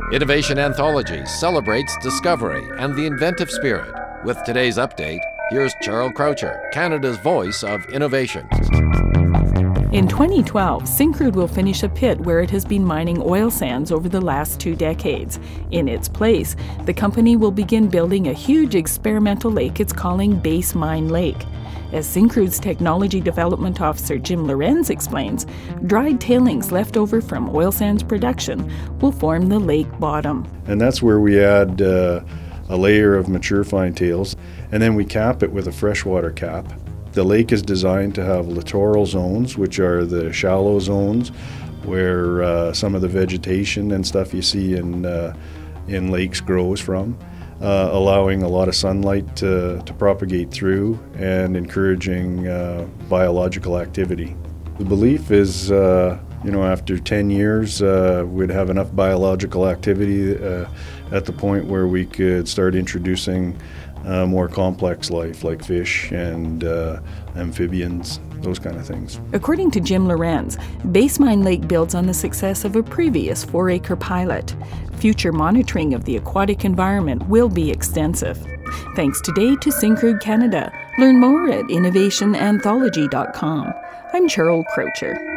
Innovation Anthology celebrates discovery and the inventive spirit. With today's update, here's Charles Croucher, Canada's voice of innovation. In 2012, Syncrude will finish a pit where it has been mining oil sands over the last 2 decades. In its place, the company will begin building a huge experimental lake it's calling Base Mine Lake. As Syncrude's Technology Development Officer Jim Lorenz explains, dried tailings left over from oil sands production will form the lake bottom. And that's where we add a layer of mature fine tails, and then we cap it with a freshwater cap. The lake is designed to have littoral zones, which are the shallow zones where some of the vegetation and stuff you see in lakes grows from, allowing a lot of sunlight to propagate through and encouraging biological activity. The belief is, after 10 years, we'd have enough biological activity at the point where we could start introducing more complex life like fish and amphibians, those kind of things. According to Jim Lorenz, Base Mine Lake builds on the success of a previous 4-acre pilot. Future monitoring of the aquatic environment will be extensive. Thanks today to Syncrude Canada. Learn more at innovationanthology.com. I'm Charles Croucher.